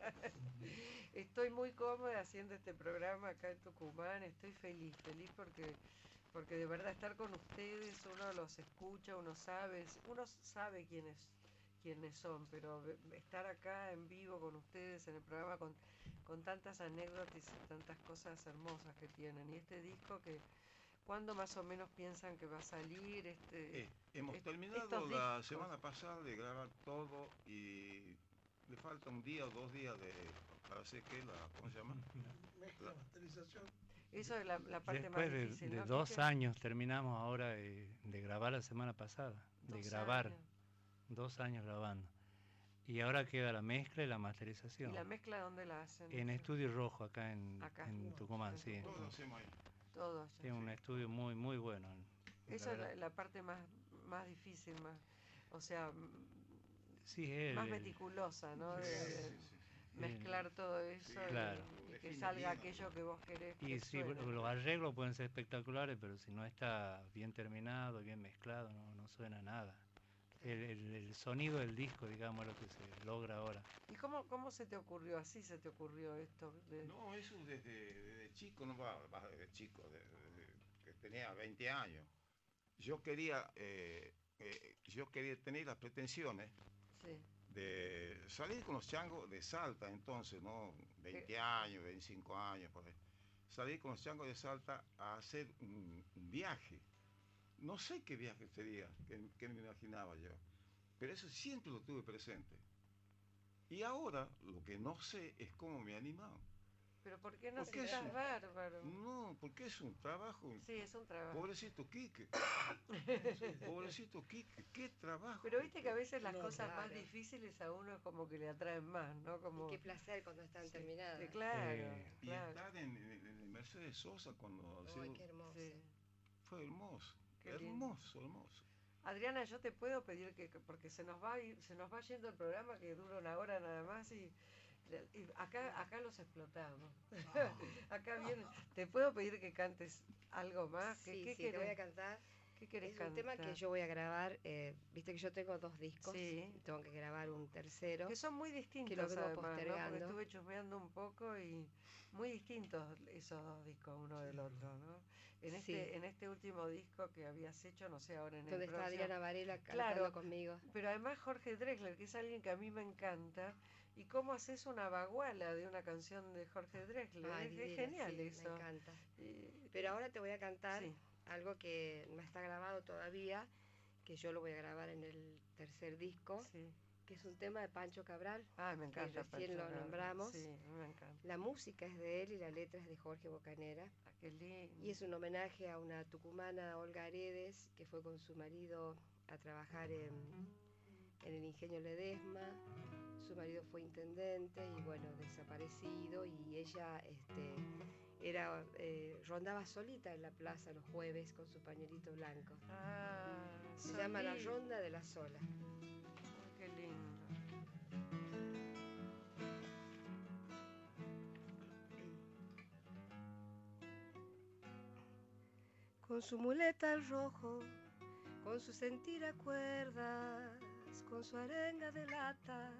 Estoy muy cómoda haciendo este programa acá en Tucumán, estoy feliz, feliz porque porque de verdad estar con ustedes, uno los escucha, uno sabe, uno sabe quiénes quiénes son, pero ve- estar acá en vivo con ustedes en el programa con, con tantas anécdotas y tantas cosas hermosas que tienen. Y este disco que, ¿cuándo más o menos piensan que va a salir? Este, Eh, hemos est- terminado estos la discos. semana pasada de grabar todo y le falta un día o dos días de para hacer que la, ¿cómo se llama? Mezcla, masterización. Eso es la, la parte Después más de, difícil, de ¿no, dos Quique? años terminamos ahora de, de grabar la semana pasada, de Dos grabar, años. dos años grabando. Y ahora queda la mezcla y la masterización. ¿Y la mezcla dónde la hacen? En Estudio Rojo, acá en, Acá. en Tucumán, sí. Todo lo hacemos ahí. Todos. Es un estudio muy, muy bueno. la Esa es la, verdad. la parte más, más difícil, más, o sea, mm, Sí, el, más el- meticulosa, ¿no? De, Sí, de sí, sí. mezclar todo eso Sí, y- claro. y, que Define salga bien, aquello ¿no? que vos querés Y que sí, suene. los arreglos pueden ser espectaculares, pero si no está bien terminado, bien mezclado, no, no suena nada. El, el- el sonido del disco, digamos, es lo que se logra ahora. ¿Y cómo, cómo se te ocurrió? Así se te ocurrió esto. de- No, eso desde, desde chico, no va, va desde chico, desde, desde que tenía veinte años. Yo quería, eh, eh, yo quería tener las pretensiones Sí. de salir con los changos de Salta entonces, ¿no? veinte años, veinticinco años, por ahí. Salir con los changos de Salta a hacer un, un viaje. No sé qué viaje sería, qué, qué me imaginaba yo, pero eso siempre lo tuve presente. Y ahora lo que no sé es cómo me he animado. Pero ¿por qué no? ¿Por Si qué estás eso? bárbaro. No, porque es un trabajo. Sí, es un trabajo. Pobrecito Quique. Pobrecito Quique, qué trabajo. Pero viste que a veces las No, cosas más claro. difíciles a uno es como que le atraen más, ¿no? Como, Y qué placer cuando están sí, terminadas. sí, claro, Eh, Y claro. estar en, en- en el Mercedes Sosa cuando Ay, hacía- qué hermoso. Sí, fue hermoso. qué lindo. Hermoso, hermoso. Adriana, yo te puedo pedir que, que- porque se nos va a ir- se nos va yendo el programa que dura una hora nada más y, y acá acá los explotamos. Acá viene. ¿Te puedo pedir que cantes algo más? ¿Qué, Sí, qué sí, te voy a querés, cantar. qué querés Es un tema que cantar? yo voy a grabar. eh, Viste que yo tengo dos discos. Sí. Y tengo que grabar un tercero. Que son muy distintos vengo además, ¿no? Porque postergando. estuve chusmeando un poco y muy distintos esos dos discos uno del otro, ¿no? En Sí. este, en este último disco que habías hecho, no sé, ahora en el Donde está próximo. Adriana Varela cantando Claro. conmigo. Pero además Jorge Drexler, que es alguien que a mí me encanta, y cómo haces una baguala de una canción de Jorge Drexler. Ay, es, es divina, genial sí, eso. me encanta. Y- Pero ahora te voy a cantar Sí. algo que no está grabado todavía, que yo lo voy a grabar en el tercer disco, Sí. que es un tema de Pancho Cabral. Ay, me que encanta. recién Pancho lo Cabral. nombramos. Sí, me encanta. La música es de él y la letra es de Jorge Bocanera. Ah, qué lindo. Y es un homenaje a una tucumana, Olga Aredes, que fue con su marido a trabajar en, en el ingenio Ledesma. Su marido fue intendente y bueno, desaparecido, y ella este, era, eh, rondaba solita en la plaza los jueves con su pañuelito blanco. Ah, Se llama La solí- Ronda de la Sola. Ay, qué lindo. Con su muleta al rojo, con su sentir a cuerdas, con su arenga de lata.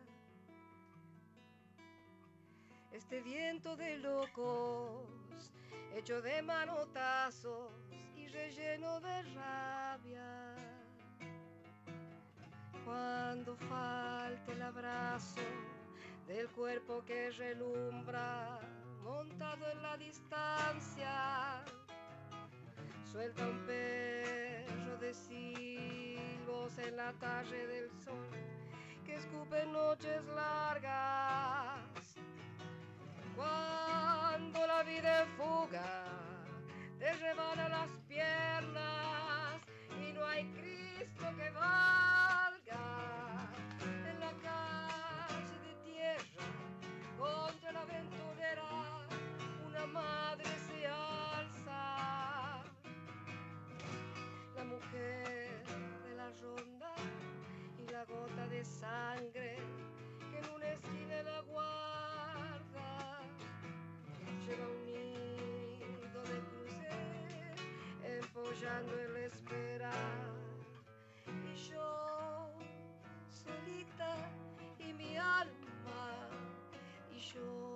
Este viento de locos, hecho de manotazos y relleno de rabia. Cuando falte el abrazo del cuerpo que relumbra, montado en la distancia, suelta un perro de silbos en la tarde del sol que escupe noches largas. Cuando la vida en fuga te rebana las piernas y no hay Cristo que valga, en la calle de tierra contra la aventurera una madre se alza. La mujer de la ronda y la gota de sangre que en una esquina la guarda, lleva un nido de cruces empollando en la espera, y yo solita y mi alma, y yo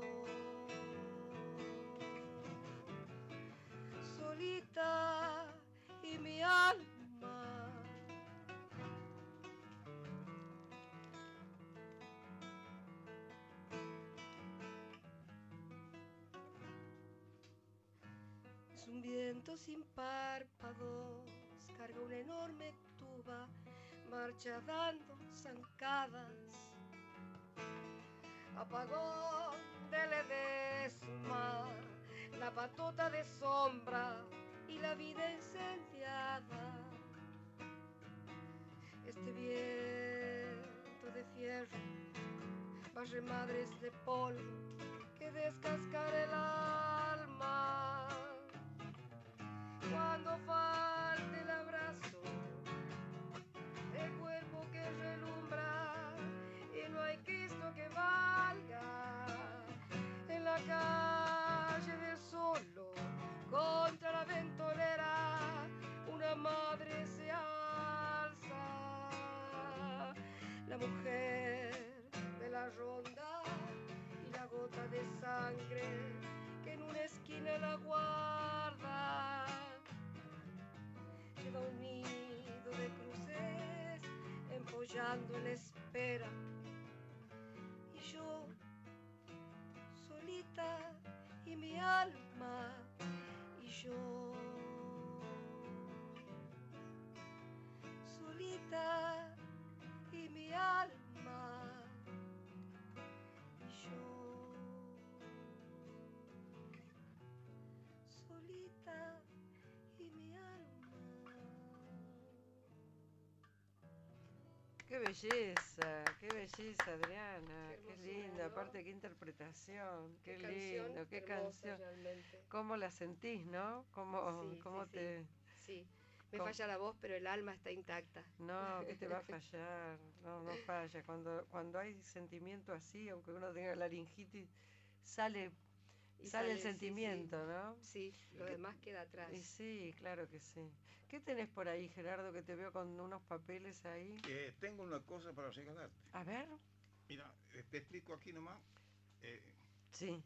solita y mi alma. Es un viento sin párpados, carga una enorme tuba, marcha dando zancadas. Apagón de Ledesma, la patota de sombra y la vida incendiada. Este viento de fierro barre madres de polvo que descascar el alma. Cuando falte el abrazo, el cuerpo que relumbra la mujer de la ronda y la gota de sangre que en una esquina la guarda. Lleva un nido de cruces empollando en espera y yo solita y mi alma y yo solita y mi alma y yo solita y mi alma. Qué belleza, qué belleza, Adriana, Qué qué, hermosura, lindo, ¿no? aparte qué interpretación, qué, Qué canción lindo, qué hermosa canción, realmente. cómo la sentís, ¿no? Cómo, Sí, cómo sí, sí. te, Sí, me cómo- falla la voz, pero el alma está intacta. no, ¿qué te va a fallar? No, no falla, cuando, cuando hay sentimiento así, aunque uno tenga laringitis, sale, Y sale el sale, sí, sí. sentimiento, ¿no? Sí, lo ¿Qué- demás queda atrás. Y sí, claro que sí. ¿Qué tenés por ahí, Gerardo, que te veo con unos papeles ahí? Eh, tengo una cosa para regalarte. A ver, Mira, eh, te explico aquí nomás. Eh, sí,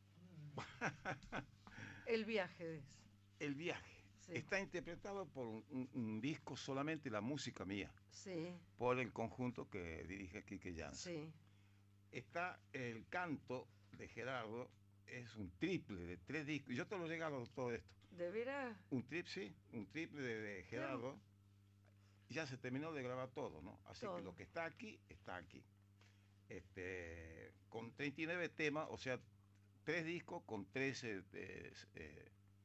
el viaje de eso. el viaje. Sí. Está interpretado por un, un- un disco solamente la música mía, Sí, por el conjunto que dirige Quique Jans. sí. Está el canto de Gerardo, es un triple de tres discos. Yo te lo regalo todo esto. ¿De veras? Un triple, sí, un triple de, de Gerardo. Ya se terminó de grabar todo, ¿no? Así Todo. que lo que está aquí, está aquí. Este, con treinta y nueve temas, o sea, tres discos con trece. Eh, eh,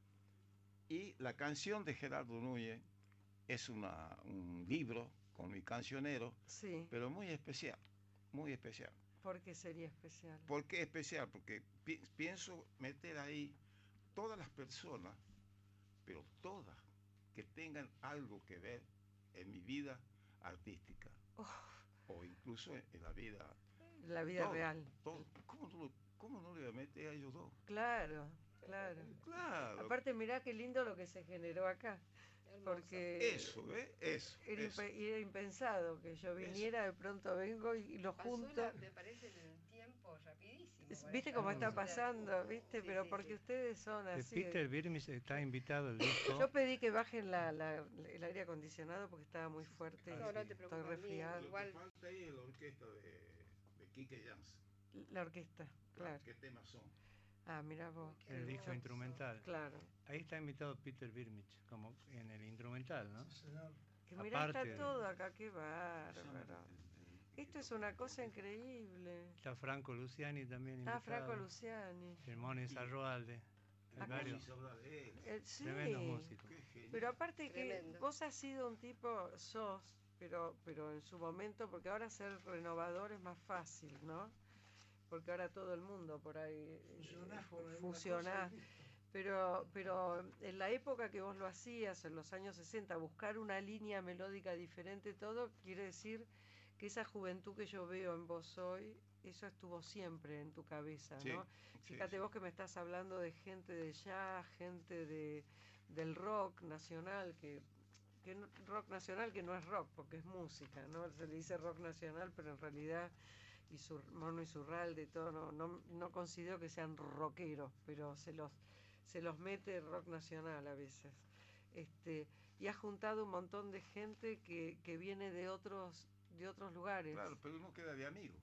y la canción de Gerardo Núñez es una, un libro con mi cancionero, Sí. pero muy especial, muy especial. ¿Por qué sería especial? ¿Por qué especial? Porque pi pienso meter ahí todas las personas, pero todas, que tengan algo que ver en mi vida artística. Oh. O incluso en, en la vida. La vida todo, real. Todo. ¿Cómo, no, ¿Cómo no le voy a meter a ellos dos? Claro, claro. Claro. Aparte, mirá qué lindo lo que se generó acá. Hermoso. Porque Eso, ¿ves? Eso. era, eso. impe- era impensado que yo viniera, de pronto vengo y, y lo Pasó junto. la- me parece el tiempo rapidísimo. Es- para ¿Viste esta cómo está música. pasando? ¿Viste? Sí, Pero sí, porque sí. ustedes son De así. Peter Birmis está invitado el disco. Yo pedí que bajen la, la- el aire acondicionado porque estaba muy fuerte. No, no y te estoy preocupes, resfriada. Lo igual- que falta ahí es la orquesta de, de Quique Jans. La orquesta, claro. ¿Qué temas son? Ah, mira vos. Qué El disco hermoso. instrumental. Claro. Ahí está invitado Peter Birmich, como en el instrumental, ¿no? Sí, señor. Que mirá, Aparte está de- todo acá, qué bárbaro. Esto es una cosa increíble. Está Franco Luciani también Ah, invitado. Franco Luciani. El Mones Arroalde. Hay Acá varios Vamos a hablar de él. Eh, sí. tremendos músicos. Qué genial. Pero aparte que Tremendo. vos has sido un tipo, sos, pero, pero en su momento, porque ahora ser renovador es más fácil, ¿no? Porque ahora todo el mundo por ahí eh, Fusionás por alguna fusionás. cosa y listo. Pero, pero en la época que vos lo hacías, en los años sesenta, buscar una línea melódica diferente, todo, quiere decir que esa juventud que yo veo en vos hoy, eso estuvo siempre en tu cabeza, Sí, ¿no? sí, Fíjate sí. vos que me estás hablando de gente de jazz, gente de, del rock nacional, que, que no- rock nacional que no es rock, porque es música, ¿no? Se le dice rock nacional, pero en realidad y su Mono Isurralde, todo, no, no, no considero que sean rockeros, pero se los, se los mete rock nacional a veces. Este, y has juntado un montón de gente que, que viene de otros, de otros lugares. Claro, pero uno queda de amigo.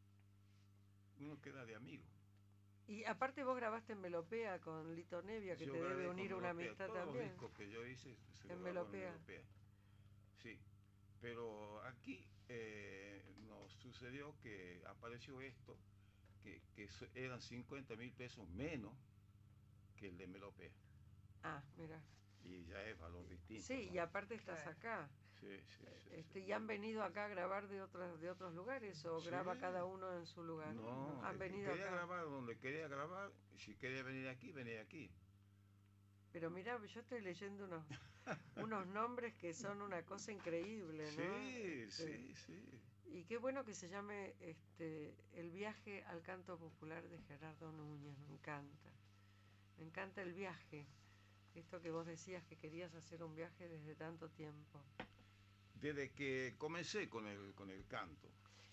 Uno queda de amigo. Y aparte vos grabaste en Melopea con Lito Nevia, que Yo te grabé debe con unir una Melopea. amistad Todos también. los discos que yo hice se En grabaron Melopea. en Melopea. Sí, pero aquí eh, nos sucedió que apareció esto, que, que so- eran cincuenta mil pesos menos que el de Melopea. Ah, mira. Y ya es valor distinto. Sí, ¿no? y aparte estás Claro. acá. Sí, sí, sí, Este, sí. ¿Y han venido acá a grabar de otros, de otros lugares o Sí. graba cada uno en su lugar? No, Han es que venido quería acá. grabar donde quería grabar, y si quería venir aquí, venía aquí. Pero mira, yo estoy leyendo unos, unos nombres que son una cosa increíble, ¿no? Sí, Este, sí, sí. Y qué bueno que se llame este, El viaje al canto popular de Gerardo Núñez, me encanta. Me encanta el viaje. Esto que vos decías que querías hacer un viaje desde tanto tiempo. Desde que comencé con el, con el canto.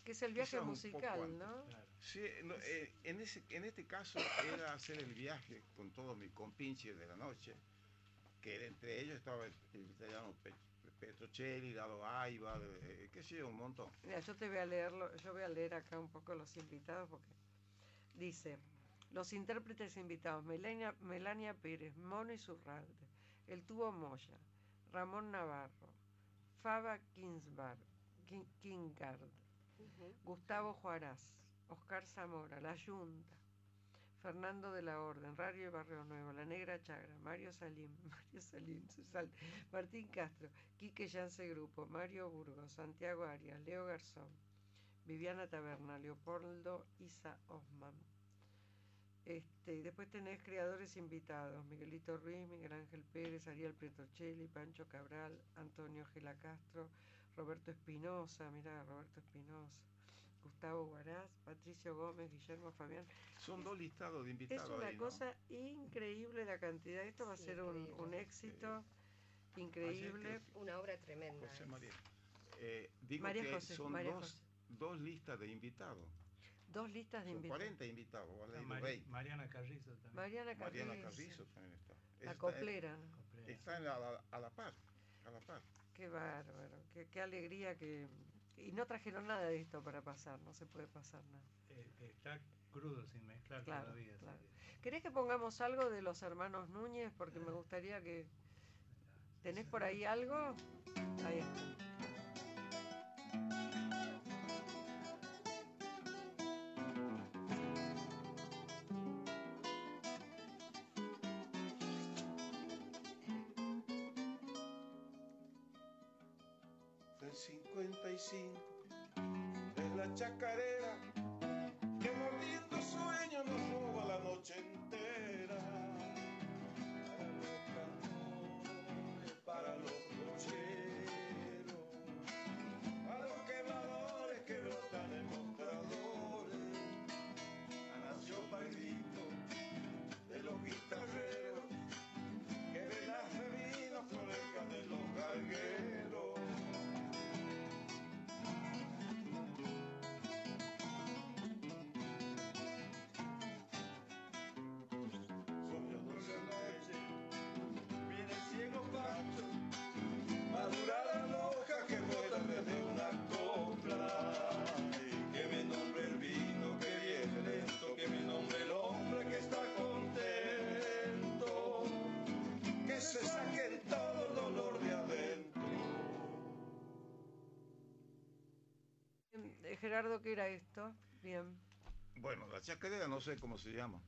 Que es el viaje quizás un poco musical, antes. ¿no? Claro. Sí, no, eh, en, ese, en este caso era hacer el viaje con todos mis compinches de la noche, que entre ellos estaba el, el italiano Pe- Petrocelli, Dado Aiba, eh, qué sé yo, un montón. Mira, yo te voy a leerlo, yo voy a leer acá un poco los invitados porque dice, los intérpretes invitados, Melania, Melania Pérez, Mono Isurralde, El Tubo Moya, Ramón Navarro, Faba Kingsbar, King- Kingard, Ujú. Gustavo Juarás, Oscar Zamora, La Yunta, Fernando de la Orden, Radio Barrio Nuevo, La Negra Chagra, Mario Salim, Mario Salim, se sal- Martín Castro, Quique Yance Grupo, Mario Burgos, Santiago Arias, Leo Garzón, Viviana Taberna, Leopoldo Isa Osman. Este, después tenés creadores invitados, Miguelito Ruiz, Miguel Ángel Pérez, Ariel Petrocelli, Pancho Cabral, Antonio Gela Castro, Roberto Espinosa, mirá, Roberto Espinosa, Gustavo Guaraz, Patricio Gómez, Guillermo Fabián. Son dos listados de Es invitados una ahí, ¿no? cosa increíble la cantidad. Esto va a Sí, ser un, increíble. un éxito Ayer increíble. creo que Una obra tremenda. José es. María. Eh, digo María que José, son María dos, José. dos listas de invitados. Dos listas de Son invitados. cuarenta invitados, o has Está leído Mari- veinte. Mariana Carrizo también. Mariana Carrizo, Mariana Carrizo también está. la Está- coplera, ¿no? Coplera. Está en la- a, la, a la par, a la par. Qué bárbaro, qué, qué alegría que... Y no trajeron nada de esto para pasar, no se puede pasar nada. Eh, está crudo, sin mezclar Claro, todavía. así claro. que- ¿Querés que pongamos algo de los hermanos Núñez? Porque me gustaría que... ¿Tenés por ahí algo? Ahí está. Del cincuenta y cinco es la chacarera que mordiendo sueño nos roba la noche entera. Para los cantores, para los cocheros, a los quemadores que brotan en mostradores, a nació para el grito de los guitarreros que velas de vino florezcan de los galgueros. Soñando esa noche, viene el ciego Pancho, madura la hoja que brota desde una copla. Y que me nombre el vino que viene lento, que me nombre el hombre que está contento, que se saquen todo el dolor de adentro. Eh, Gerardo, ¿qué era esto? Bien. Bueno, la chacarera no sé cómo se llama.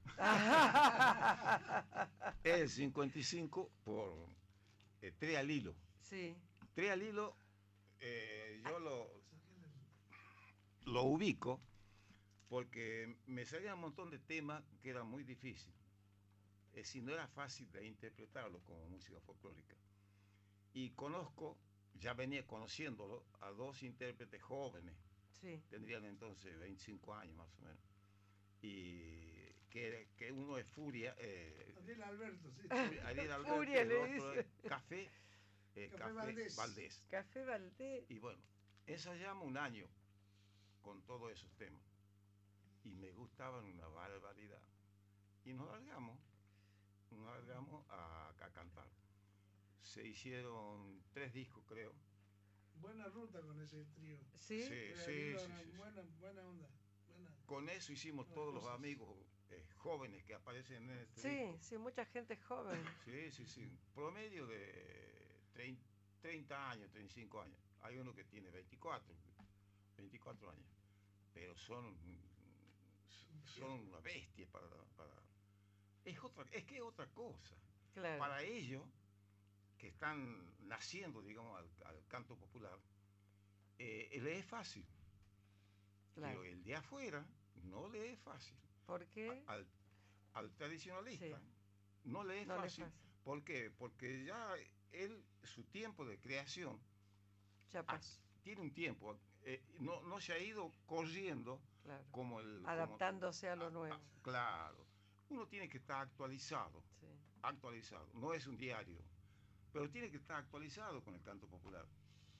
Es el cincuenta y cinco por eh, Tres al Hilo. Sí, Tres al Hilo, eh, yo lo, lo ubico porque me salía un montón de temas que eran muy difíciles. Es decir, no era fácil de interpretarlo como música folclórica. Y conozco, ya venía conociéndolo, a dos intérpretes jóvenes, sí. tendrían entonces veinticinco años más o menos. Y que, que uno es Furia, eh, Ariel Alberto, sí. Ariel Alberto, Furia el le otro dice. es Café, eh, Café Café Valdés. Valdés. Café Valdés. Y bueno, ensayamos un año con todos esos temas. Y me gustaban una barbaridad. Y nos largamos, nos largamos a, a cantar. Se hicieron tres discos, creo. Buena ruta con ese trío. ¿Sí? Sí, Pero sí, digo, sí, una sí, sí. Buena, buena onda. Buena. Con eso hicimos Buenas todos los cosas. amigos eh, jóvenes que aparecen en este Sí, disco. sí, mucha gente joven. Sí, sí, sí. Promedio de treinta, treinta años, treinta y cinco años. Hay uno que tiene veinticuatro, veinticuatro años. Pero son, son una bestia para, para... Es, otra, es que es otra cosa. Claro. Para ellos, que están naciendo, digamos, al, al canto popular, eh, le es fácil. Claro. Pero el de afuera no le es fácil. ¿Por qué? Al, al tradicionalista Sí. no le es No le es fácil. fácil. ¿Por qué? Porque ya él, su tiempo de creación, Ya ah, pasó. tiene un tiempo. eh, no, no se ha ido corriendo Claro. como el... como- Adaptándose a lo ah, nuevo. ah, claro. Uno tiene que estar actualizado. Sí. Actualizado. No es un diario. Pero tiene que estar actualizado con el canto popular.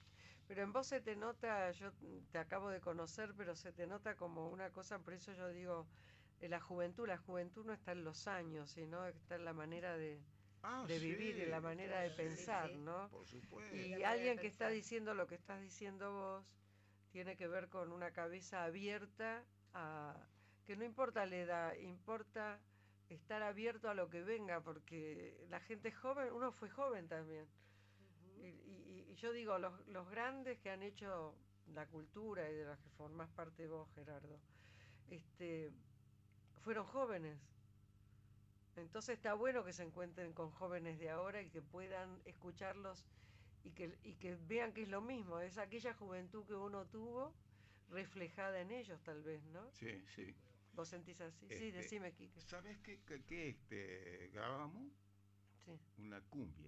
Pero en vos se te nota, yo te acabo de conocer, pero se te nota como una cosa, por eso yo digo, eh, la juventud, la juventud no está en los años, sino está en la manera de, Ah, de vivir, en la sí, manera de sí, pensar, sí. ¿no? por supuesto. Y La manera de alguien que está pensar. diciendo lo que estás diciendo vos, tiene que ver con una cabeza abierta a que no importa la edad, importa estar abierto a lo que venga, porque la gente joven, uno fue joven también. Y, y- y yo digo, los, los grandes que han hecho la cultura y de los que formás parte vos, Gerardo, este, fueron jóvenes. Entonces está bueno que se encuentren con jóvenes de ahora y que puedan escucharlos y que, y que vean que es lo mismo, es aquella juventud que uno tuvo reflejada en ellos tal vez, ¿no? Sí, sí. ¿Vos sentís así? Sí, Este, decime, Quique. ¿Sabes qué, qué, qué, este, grabamos? Sí. Una cumbia.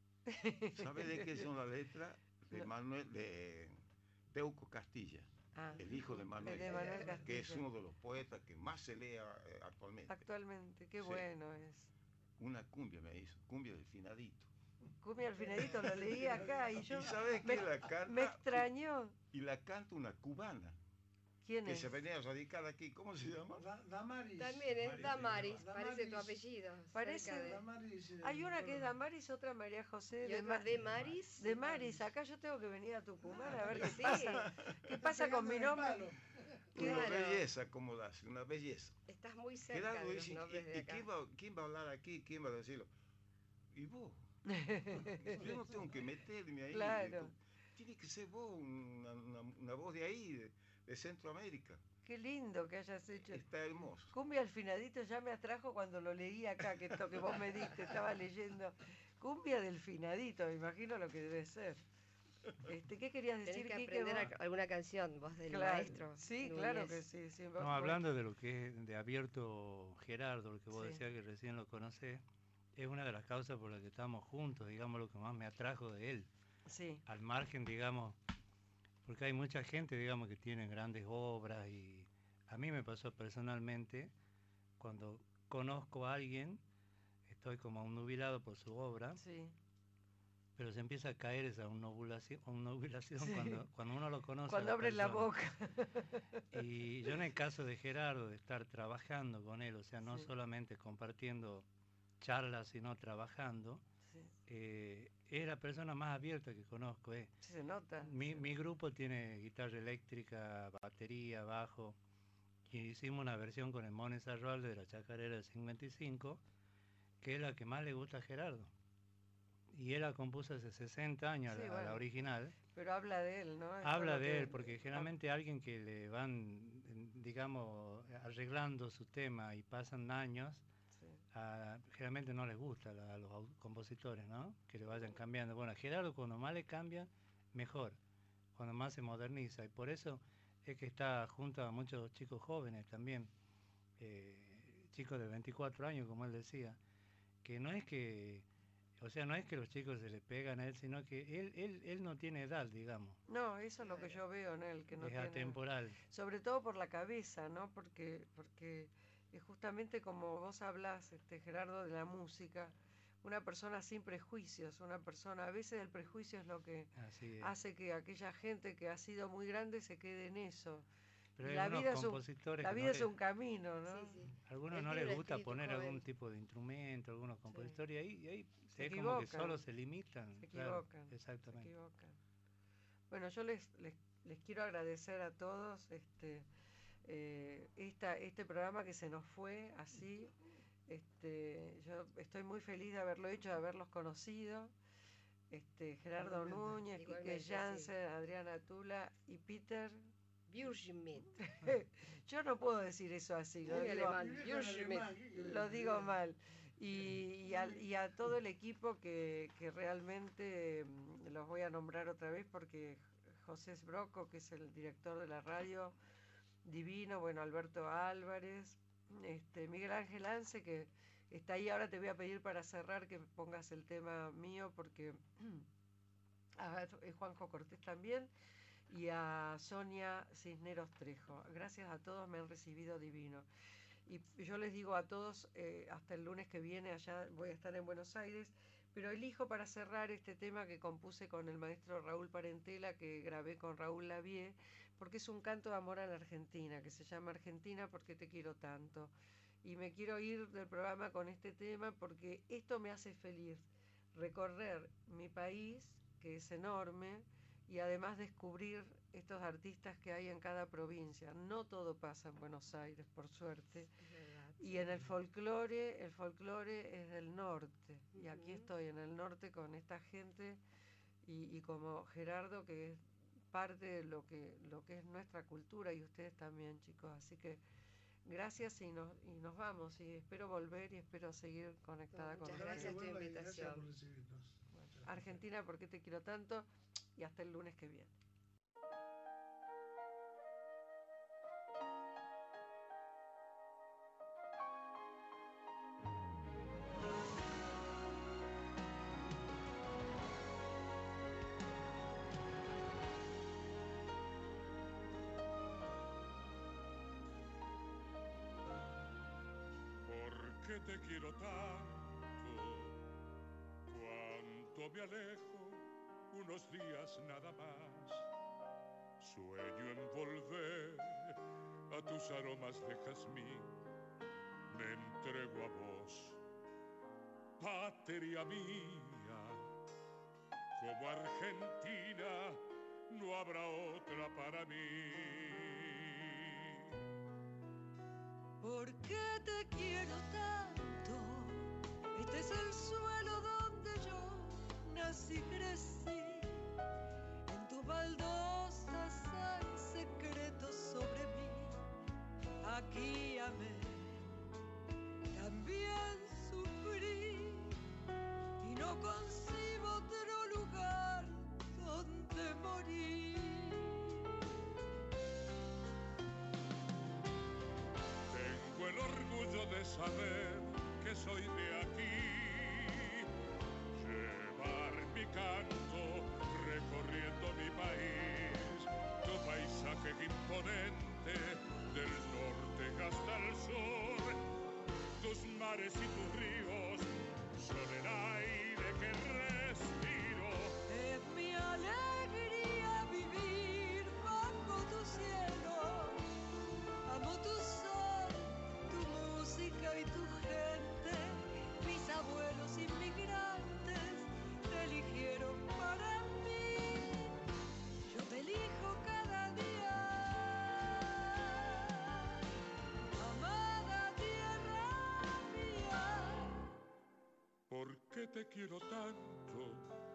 ¿Sabes de qué son las letras? De No. Manuel, de Teuco Castilla, Ah, el hijo de Manuel, de Manuel que es Castilla. uno de los poetas que más se lee eh, actualmente. Actualmente, qué Sí. bueno es. Una cumbia me hizo, cumbia del finadito. Cumbia al finadito lo leí acá y yo ¿Y sabes me, qué la canta? me extrañó. Y la canta una cubana ¿Quién que es? se venía a radicar aquí. ¿Cómo se llama? Da- Damaris. También es Damaris, Damaris. parece tu apellido. Parece cerca de- Damaris, eh, Hay una que es bueno, Damaris, otra María José Y de, otra Ma- de Maris. de Maris. Acá yo tengo que venir a Tucumán a ver qué Sí. pasa. ¿Qué pasa con mi pegando el nombre? palo. Una Claro. belleza, como das, una belleza. Estás muy cerca Gerardo de los dice, nombres ¿y, de y acá. quién, va, quién va a hablar aquí? ¿Quién va a decirlo? ¿Y vos? Yo no tengo que meterme ahí. Claro. Tiene que ser vos, una, una, una voz de ahí, de, de Centroamérica. Qué lindo que hayas hecho. Está hermoso. Cumbia al finadito ya me atrajo cuando lo leí acá, que esto que vos me diste, estaba leyendo. Cumbia del finadito, me imagino lo que debe ser. Este, ¿qué querías Tenés decir, que Quique, aprender vos? a- alguna canción, vos del Claro, maestro. sí, Núñez. claro que sí. sí, vos- No, vos- hablando de lo que es de abierto Gerardo, lo que vos Sí. decías que recién lo conocés, es una de las causas por las que estamos juntos, digamos, lo que más me atrajo de él. Sí, Al margen, digamos, porque hay mucha gente, digamos, que tiene grandes obras y a mí me pasó personalmente, cuando conozco a alguien, estoy como nubilado por su obra, sí. pero se empieza a caer esa nubilación, nubilación Sí. cuando, cuando uno lo conoce. a Cuando la abres la persona. boca. Y yo en el caso de Gerardo, de estar trabajando con él, o sea, no Sí. solamente compartiendo charlas, sino trabajando, Sí, eh, es la persona más abierta que conozco. eh. sí se nota. Mi, sí. mi grupo tiene guitarra eléctrica, batería, bajo, y hicimos una versión con el Mones Arroalde de la Chacarera del cincuenta y cinco, que es la que más le gusta a Gerardo. Y él la compuso hace sesenta años, Sí, la, bueno. la original. Pero habla de él, ¿no? Esto Habla es lo de que- él, porque generalmente alguien que le van, digamos, arreglando su tema y pasan años, Sí. a- generalmente no les gusta la- a los au- compositores, ¿no? Que le vayan cambiando. Bueno, a Gerardo cuando más le cambian, mejor, cuando más se moderniza. Y por eso es que está junto a muchos chicos jóvenes también, eh, chicos de veinticuatro años, como él decía, que no es que... O sea, no es que los chicos se le pegan a él, sino que él, él, él no tiene edad, digamos. No, eso es lo que yo veo en él, que no es tiene... atemporal. Sobre todo por la cabeza, ¿no? Porque, porque es justamente como vos hablás, este, Gerardo, de la música, una persona sin prejuicios, una persona, a veces el prejuicio es lo que Así es. hace que aquella gente que ha sido muy grande se quede en eso. Pero y hay la algunos vida es un- compositores La que vida no es le- un camino, ¿no? Sí, sí. a algunos Él no tiene les un gusta espíritu poner joven. algún tipo de instrumento, algunos compositores, y ahí, y ahí Se es como que equivocan. solo se limitan. Se claro, equivocan. Se exactamente. equivocan. Bueno, yo les, les, les quiero agradecer a todos este, eh, esta, este programa que se nos fue así. Este, yo estoy muy feliz de haberlo hecho, de haberlos conocido. Este, Gerardo Igualmente. Núñez, Quique Igualmente, sí. Jansen, Adriana Tula y Peter. Björschmidt. Yo no puedo decir eso así, lo Muy digo, alemán. Vive con Björschmidt. alemán, ¿qué querés lo decir? digo mal. Y, y, al- y a todo el equipo que, que realmente mm, los voy a nombrar otra vez porque José Sbrocco, que es el director de la radio, divino, bueno, Alberto Álvarez, este, Miguel Ángel Anse, que está ahí, ahora te voy a pedir para cerrar que pongas el tema mío porque a eh, Juanjo Cortés también y a Sonia Cisneros Trejo. Gracias a todos, me han recibido divino. Y yo les digo a todos, eh, hasta el lunes que viene, allá voy a estar en Buenos Aires, Pero elijo para cerrar este tema que compuse con el maestro Raúl Parentela, que grabé con Raúl Lavie, porque es un canto de amor a la Argentina, que se llama Argentina, ¿por qué te quiero tanto? Y me quiero ir del programa con este tema porque esto me hace feliz, recorrer mi país, que es enorme, y además descubrir estos artistas que hay en cada provincia. No todo pasa en Buenos Aires, por suerte. Y en el folclore, el folclore es del norte. Uh-huh. Y aquí estoy en el norte con esta gente y, y como Gerardo, que es parte de lo que, lo que es nuestra cultura, y ustedes también, chicos. Así que gracias y nos, y nos vamos. Y espero volver y espero seguir conectada no, con muchas ustedes. gracias por tu invitación. Gracias por recibirnos. Bueno, Argentina, ¿por qué te quiero tanto? Y hasta el lunes que viene. ¿Por qué te quiero tanto? Cuánto me alejo, unos días nada más. Sueño en volver a tus aromas de jazmín. Me entrego a vos, patria mía. Como Argentina no habrá otra para mí. ¿Por qué te quiero tanto? Este es el suelo donde yo nací y crecí. En tus baldosas hay secretos sobre mí. Aquí amé, también sufrí, y no concibo otro lugar donde morir. Tengo el orgullo de saber que soy de aquí, llevar mi canto recorriendo mi país, tu paisaje imponente del norte hasta el sur, tus mares y tus ríos son el aire que respiro. Es mi alegría vivir bajo tu cielo, amo tu sol, tu música y tu gente. Mis abuelos inmigrantes te eligieron para mí, yo te elijo cada día. Amada tierra mía, ¿por qué te quiero tanto?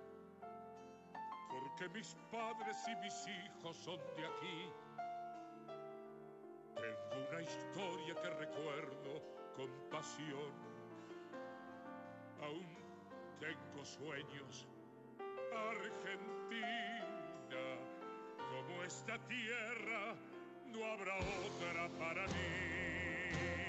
Porque mis padres y mis hijos son de aquí. Tengo una historia que recuerdo con pasión. Aún tengo sueños, Argentina. Como esta tierra no habrá otra para mí.